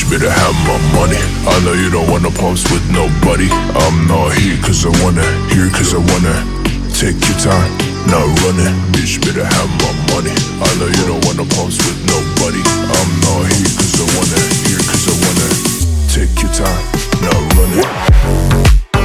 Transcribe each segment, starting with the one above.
better have my money. I know you don't wanna pumps with nobody. I'm not here cause I wanna, here cause I wanna. Take your time, not running. Bitch, better have my money. I know you don't wanna pumps with nobody. I'm not here cause I wanna, here cause I wanna. Take your time, not running.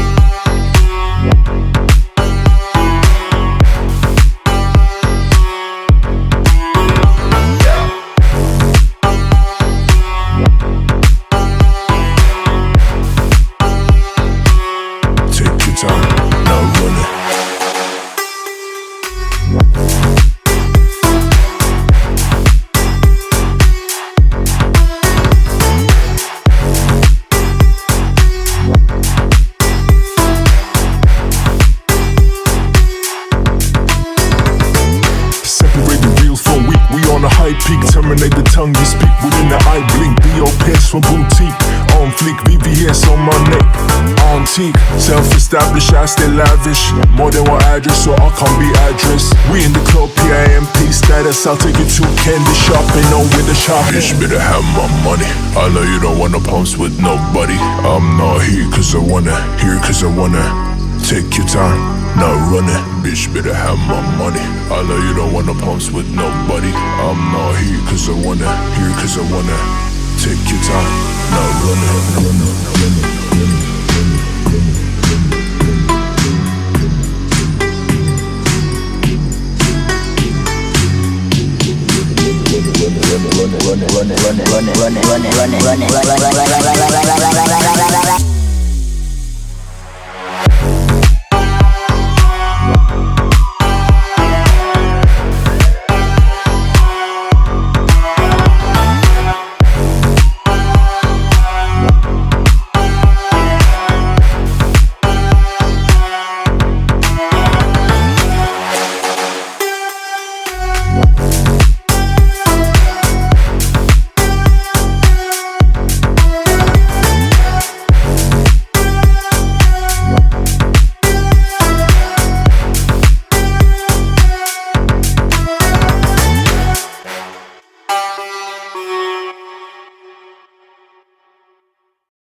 Peak, terminate the tongue you speak within the eye blink. BOPS from boutique, on fleek, VVS on my neck, antique, self-established, I stay lavish. More than one address, so I can't be address. We in the club, PIMP status. I'll take you to candy shopping, on with the shopping. Bitch, better have my money. I know you don't wanna pumps with nobody. I'm not here cause I wanna, here cause I wanna. Take your time, not running. Bitch, better have my money. I know you don't wanna pumps with nobody. I'm not here cause I wanna, here cause I wanna. Take your time, not running. Run it.